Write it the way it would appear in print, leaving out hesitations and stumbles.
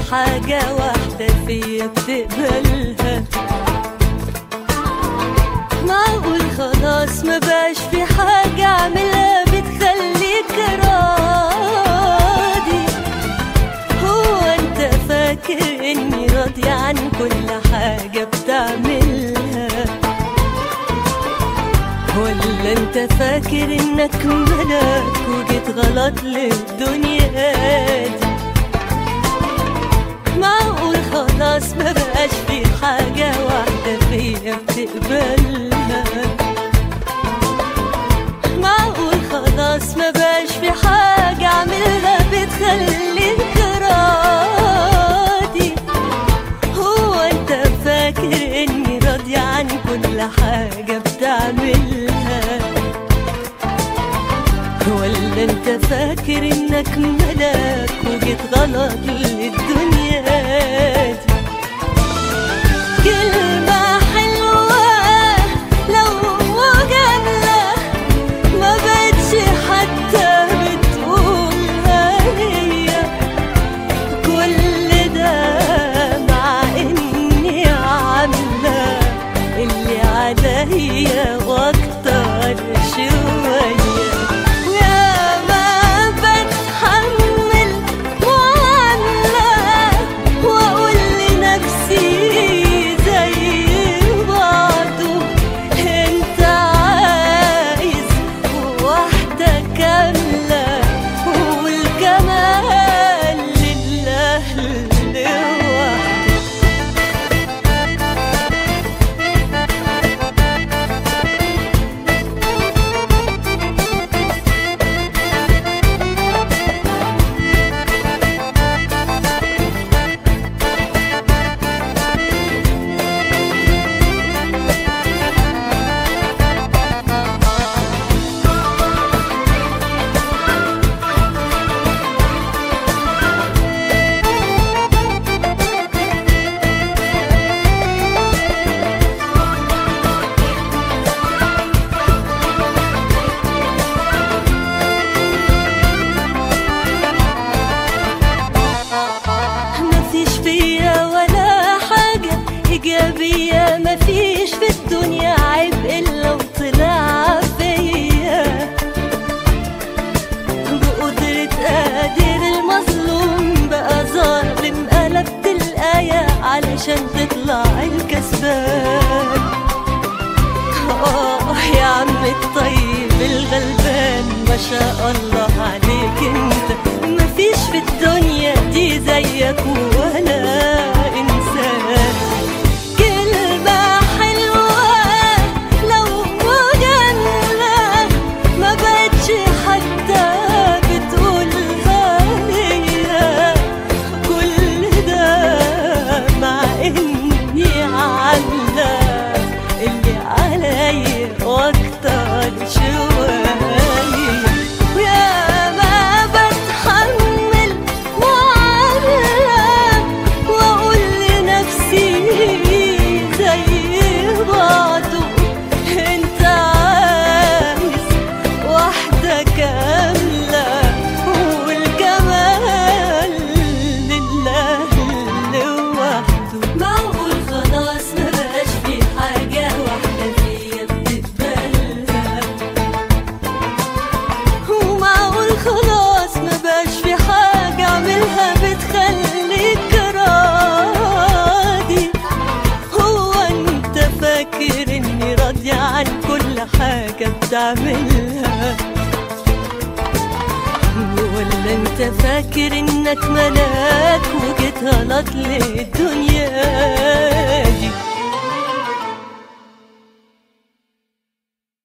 حاجة واحدة فيا بتقبلها؟ معقول خلاص ما بقاش في حاجة اعملها بتخليك راضي؟ هو انت فاكر اني راضية عن كل حاجة بتعملها؟ ولا انت فاكر انك ملاك وجيت غلط للدنيا دي؟ معقول خلاص ما بقاش في حاجة واحدة فيا بتقبلها؟ معقول خلاص ما بقاش في حاجة اعملها بتخليك راضي؟ هو انت فاكر اني راضية عن كل حاجة بتعملها؟ ولا انت فاكر انك ملاك وجيت غلط للدنيا دي؟ كلمة حلوة لو جملة ما بقتش حتى بتقولها ليا، كل ده مع اني عاملة اللي عليا واكتر شوية. إيجابية مفيش في الدنيا عيب إلا وطلع فيا، بقدرة قادر المظلوم بقى ظالم، قلبت الآية علشان تطلع الكسبان. يا عم الطيب الغلبان ما شاء الله عليك انت، مفيش في الدنيا دي زيك ولا إنسان. عن كل حاجة بتعملها؟ ولا انت فاكر انك ملاك وجيت غلط للدنيا دي؟